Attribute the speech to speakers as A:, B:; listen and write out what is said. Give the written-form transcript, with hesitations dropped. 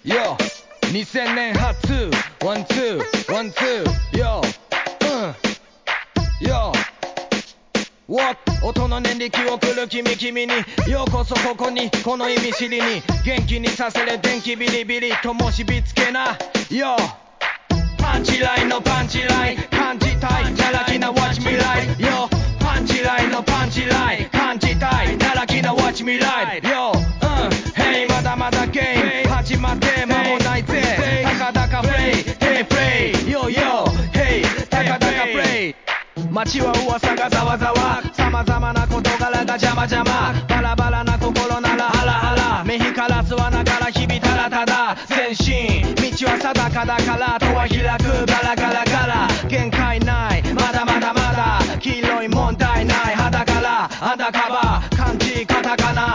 A: Yo 2000年初ワンツーワンツー Yo Yo What 音の念力を送る君にようこそここにこの意味知りに元気にさせる電気ビリビリともしびつけな Yo パンチラインのパンチライン感じたいならきな Watch me ride Yo パンチラインのパンチライン感じたいならきな Watch me ride Yo Hey まだまだゲーム始まって間もないぜたかだかプレイ Hey プレイ Yo Yo Hey たかだかプレイ街は噂がざわざわ様々な事柄が邪魔邪魔バラバラな心ならハラハラ目光らすはながら日々ただただ前進道は定かだからとは開くガラガラガラ限界ないまだまだまだ黄色い問題ない肌からアンダーカバー感じカタカナ